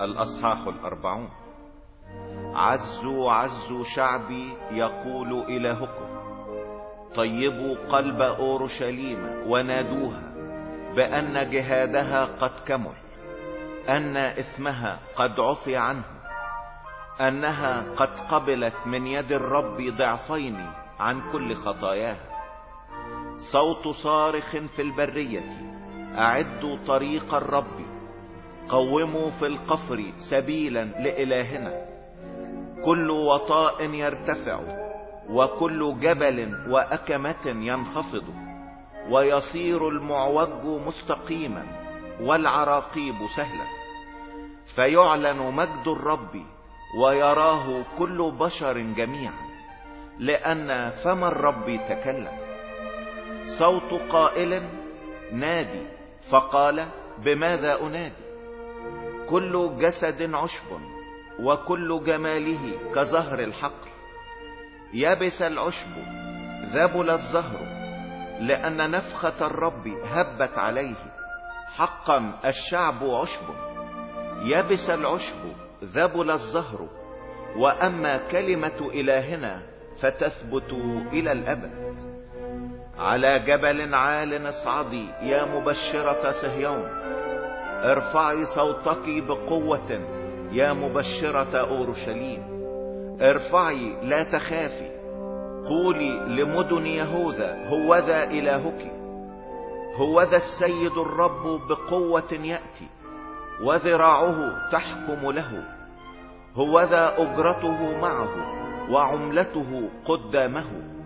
الأصحاح 40. عزوا عزوا شعبي يقول إلهكم، طيبوا قلب أورشليم ونادوها بأن جهادها قد كمل، أن إثمها قد عفي عنه، أنها قد قبلت من يد الرب ضعفين عن كل خطاياها. صوت صارخ في البرية، أعدوا طريق الرب، قوموا في القفر سبيلا لإلهنا. كل وطاء يرتفع وكل جبل وأكمة ينخفض، ويصير المعوج مستقيما والعراقيب سهلا. فيعلن مجد الرب ويراه كل بشر جميعا، لأن فم الرب تكلم. صوت قائل نادي، فقال بماذا أنادي؟ كل جسد عشب وكل جماله كزهر الحقل. يبس العشب ذبل الزهر، لأن نفخة الرب هبت عليه. حقا الشعب عشب، يبس العشب ذبل الزهر، وأما كلمة إلهنا فتثبت إلى الأبد. على جبل عال اصعدي يا مبشرة صهيون، ارفعي صوتك بقوة يا مبشرة أورشليم. ارفعي لا تخافي، قولي لمدن يهوذا هوذا إلهك، هوذا السيد الرب بقوة يأتي، وذراعه تحكم له. هوذا أجرته معه وعملته قدامه،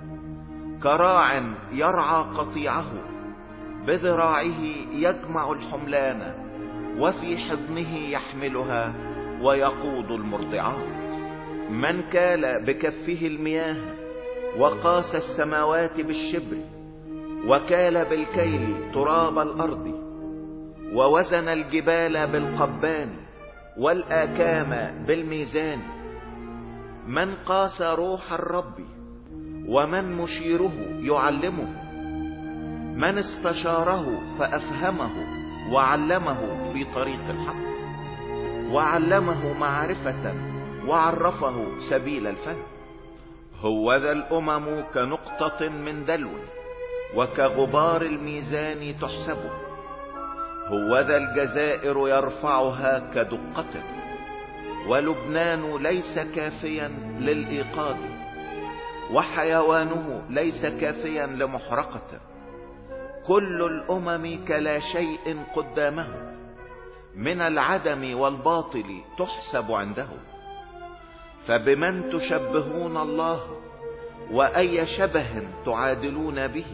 كراع يرعى قطيعه، بذراعه يجمع الحملان، وفي حضنه يحملها ويقود المرضعات. من كال بكفه المياه وقاس السماوات بالشبر، وكال بالكيل تراب الأرض، ووزن الجبال بالقبان والآكام بالميزان. من قاس روح الرب ومن مشيره يعلمه، من استشاره فأفهمه وعلمه في طريق الحق، وعلمه معرفة وعرفه سبيل الفهم. هوذا الأمم كنقطة من دلو، وكغبار الميزان تحسبه. هوذا الجزائر يرفعها كدقة، ولبنان ليس كافيا للإيقاظ، وحيوانه ليس كافيا لمحرقة. كل الأمم كلا شيء قدامه، من العدم والباطل تحسب عنده. فبمن تشبهون الله، وأي شبه تعادلون به؟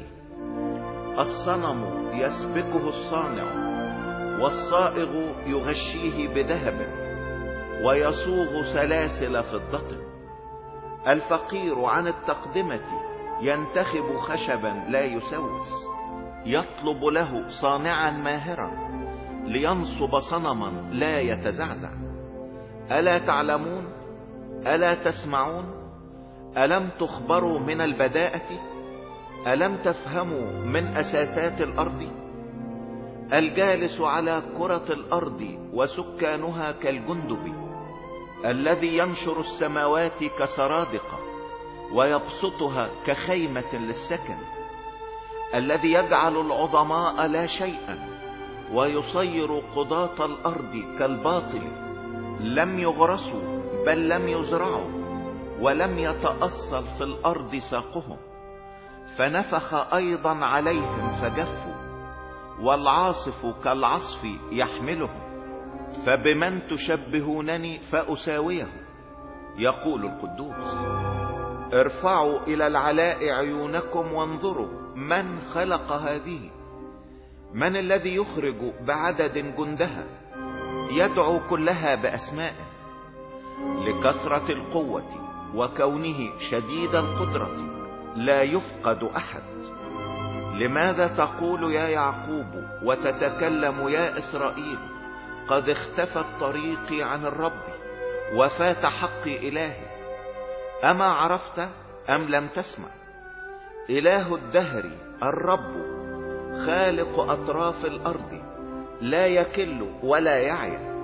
الصنم يسبكه الصانع، والصائغ يغشيه بذهب، ويصوغ سلاسل فضة. الفقير عن التقدمة ينتخب خشبا لا يسوس، يطلب له صانعا ماهرا لينصب صنما لا يتزعزع. ألا تعلمون؟ ألا تسمعون؟ ألم تخبروا من البداءة؟ ألم تفهموا من أساسات الأرض؟ الجالس على كرة الأرض وسكانها كالجندب، الذي ينشر السماوات كسرادق ويبسطها كخيمة للسكن، الذي يجعل العظماء لا شيئا ويصير قضاة الأرض كالباطل. لم يغرسوا بل لم يزرعوا، ولم يتأصل في الأرض ساقهم، فنفخ أيضا عليهم فجفوا، والعاصف كالعصف يحملهم. فبمن تشبهونني فأساويه؟ يقول القدوس. ارفعوا إلى العلاء عيونكم وانظروا من خلق هذه. من الذي يخرج بعدد جندها، يدعو كلها بأسمائه؟ لكثرة القوة وكونه شديد القدرة لا يفقد أحد. لماذا تقول يا يعقوب وتتكلم يا إسرائيل، قد اختفت طريقي عن الرب وفات حق إلهي؟ أما عرفت أم لم تسمع؟ إله الدهر الرب خالق أطراف الأرض، لا يكل ولا يعي.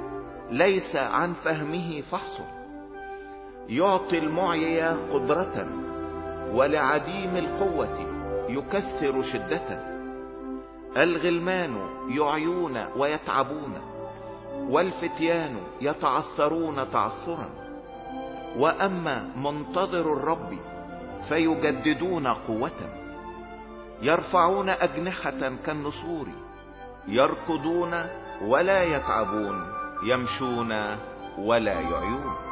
ليس عن فهمه فحص. يعطي المعيي قدرة، ولعديم القوة يكثر شدة. الغلمان يعيون ويتعبون، والفتيان يتعثرون تعثرا. وأما منتظر الرب فيجددون قوة، يرفعون أجنحة كالنسور، يركضون ولا يتعبون، يمشون ولا يعيون.